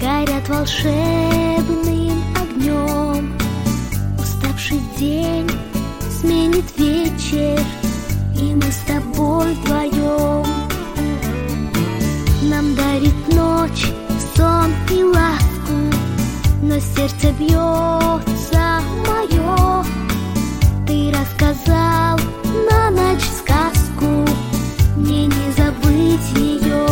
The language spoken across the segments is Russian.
горят волшебным огнем. Уставший день сменит вечер, и мы с тобой вдвоем. Нам дарит ночь сон и ласку, но сердце бьется мое. Ты рассказал на ночь сказку, мне не забыть ее.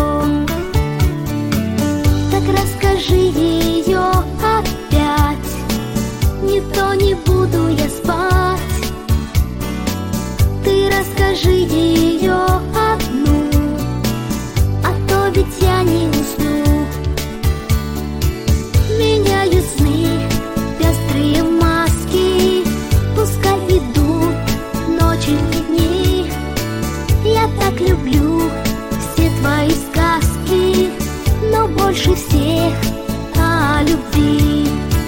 Так расскажи ее опять, не то не буду я спать. Ты расскажи ее одну, а то ведь я не усну. Меняю сны, пестрые маски, пускай идут ночи и дни. Я так люблю все твои сказки, но больше всех о любви.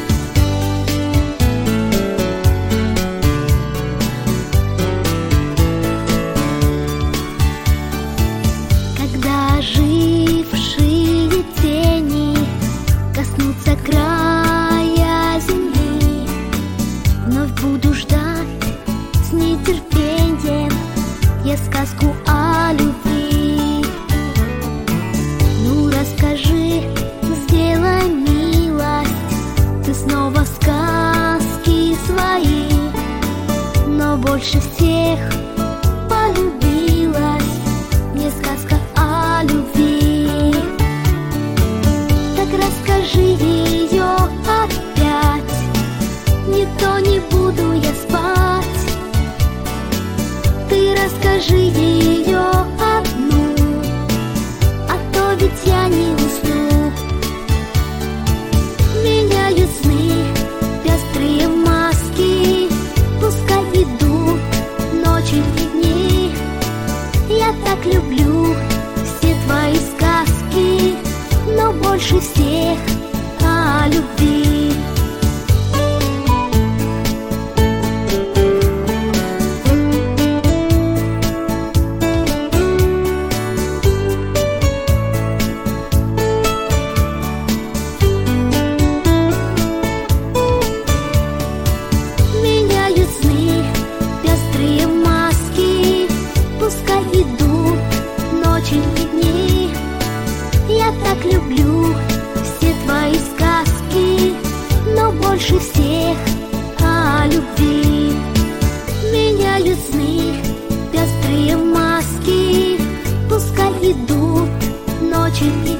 Когда ожившие тени коснутся края земли, вновь буду ждать с нетерпением я сказку о любви. Ну расскажи, сделай милость, ты снова сказки свои, но больше всех полюбилась мне сказка о любви. Так расскажи ее опять, не то не буду я спать. Ты расскажи ее одну, а то ведь я не усну. Меняю сны, пестрые маски, пускай идут ночи и дни. Я так люблю все твои сказки, но больше всех о любви. Меняю сны, пестрые маски, пускай идут ночи и дни. Я так люблю все твои сказки, но больше всех о любви. Меняю сны, пестрые маски, пускай идут ночи и